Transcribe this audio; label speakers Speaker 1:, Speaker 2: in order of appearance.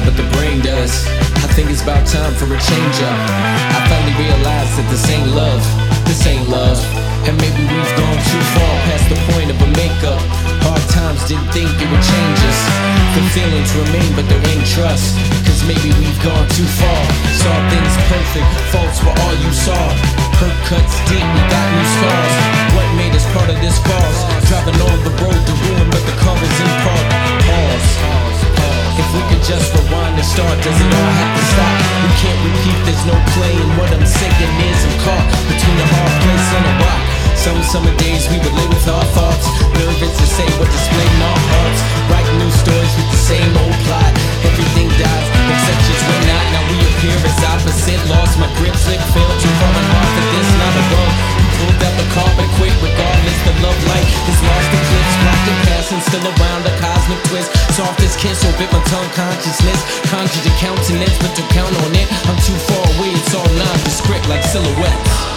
Speaker 1: mind, but the brain does. I think it's about time for a change up. I finally realized that this ain't love, this ain't love. And maybe we've gone too far past the point of a makeup. Hard times, didn't think it would change us. The feelings remain, but there ain't trust. Cause maybe we've gone too far. Saw things perfect, faults were all you saw. Hurt cuts deep, we got new scars. What made us part of this cause? Driving on the road to ruin, but the car is in park. Pause. If we could just rewind and start, does it all have to stop? We can't repeat, there's no playing. What I'm saying is I'm caught between a hard place and a rock. Some summer days we would live with our thoughts, nervous to say what displaying our hearts. Write new stories with the same old plot. Everything dies, exceptions were not. Now we appear as opposite. Lost my grip, slip, failed too far and hard for this, not a run. Pulled out the carpet quick, regardless the love light is lost in clips, blocked in passing, still around a cosmic twist. Softest kiss, or bit my tongue consciousness. Conjured a countenance, but to count on it, I'm too far away, it's all nondescript like silhouettes.